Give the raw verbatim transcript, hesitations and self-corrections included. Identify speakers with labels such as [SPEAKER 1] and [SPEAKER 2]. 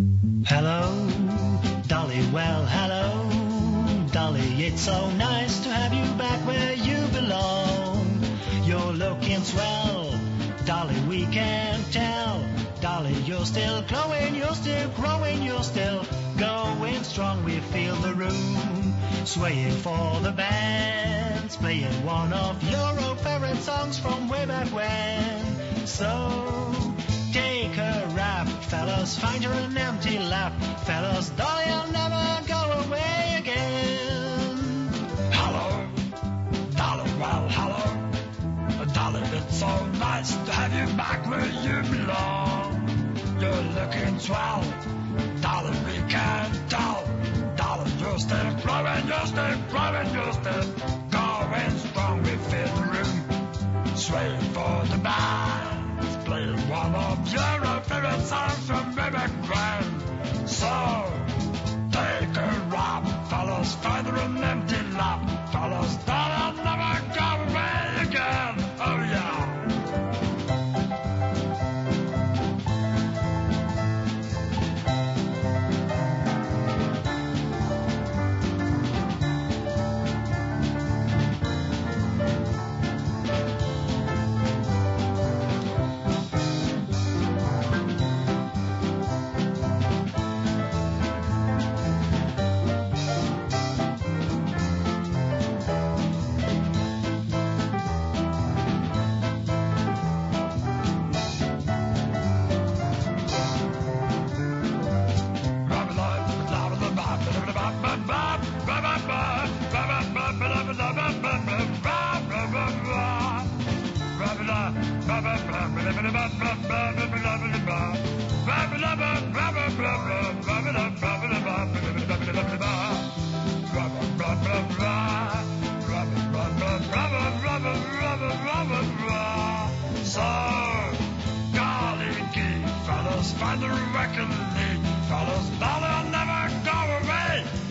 [SPEAKER 1] Hello, Dolly, well, hello, Dolly, it's so nice to have you back where you belong. You're looking swell, Dolly, we can tell. Dolly, you're still glowing, you're still growing, you're still going strong. We feel the room swaying for the bands, playing one of your old favorite songs from way back when. So take a rap, fellas, find her an empty lap. Fellas, Dolly, I'll never go away again.
[SPEAKER 2] Hello, Dolly, well, hello. Dolly, it's so nice to have you back where you belong. You're looking swell, Dolly, we can tell. Dolly, you're still growing, you're still growing, you're still going strong. We feel the room swaying for the band, playing one of your favorite songs from way back when. So, take a rap, fellas, find her an empty lap. Fellas, Dolly, I'll never go away again. Oh yeah. So, golly gee, fellas, find the reckoning, fellas, Dolly, I'll never go away.